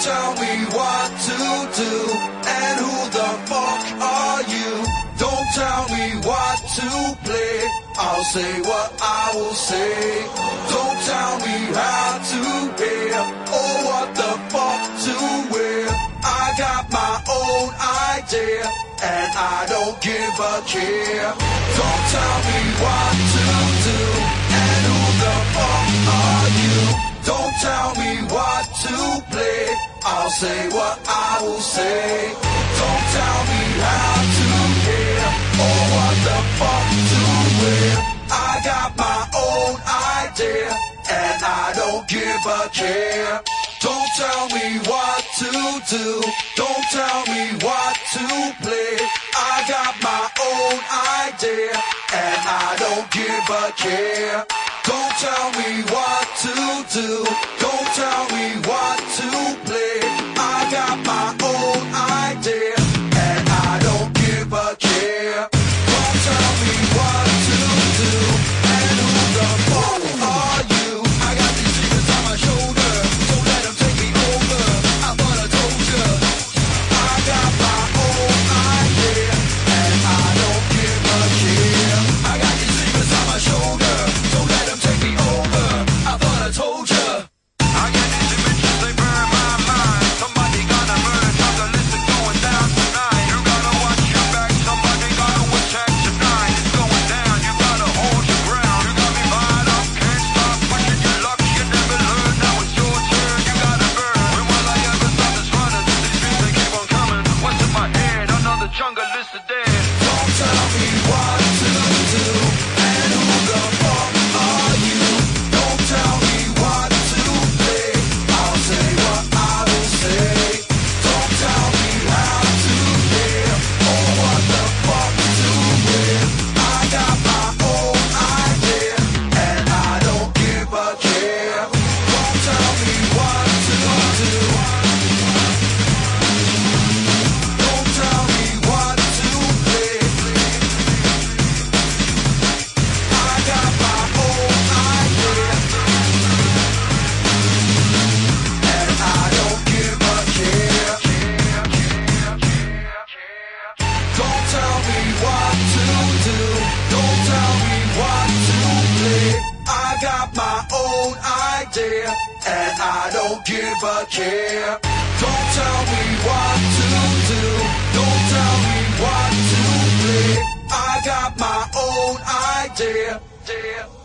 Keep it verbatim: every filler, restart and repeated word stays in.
tell me what to do, and who the fuck are you? Don't tell me what to play, I'll say what I will say. Don't tell me how to hear, or what the fuck to wear. I got my own idea, and I don't give a care. Don't tell me what to do, and who the fuck are you? Don't tell me what to play, I'll say what I will say. Don't tell me how to hear, or what the fuck to wear. I got my own idea, and I don't give a care. Don't tell me what to do, don't tell me what to play. I got my own idea, and I don't give a care. Don't tell me what to do, don't tell me what to play. I got my own idea, and I don't give a care. Don't tell me what to do, and who the fuck are you? I got these demons on my shoulder, don't let them take me over. I thought I told ya, I got my own idea, and I don't give a care. I got these demons on my shoulder, don't let them take me over. I thought I told ya. I got these dimensions, they burn my mind. Somebody gotta burn, time to listen, going down tonight. You gotta watch your back, somebody gotta attack tonight. It's going down, you gotta hold your ground. You got me fired up, can't stop pushing your luck. You never learn, now it's your turn, you gotta burn. When will I ever stop this running? These dreams, they keep on coming. What's in my head? Another jungle list of dead. Don't tell me what to do, and who the fuck are you? Don't tell me what to play, I'll say what I will say. Don't tell me how to hear, or what the fuck to wear. I got my own idea, and I don't give a care. Don't tell me what to do, don't tell me what to play. I got my own idea, and I don't give a care. Don't tell me what to do, don't tell me what to play. I got my own idea, and I don't give a care. Don't tell me what to do, don't tell me what to play. I got my own idea.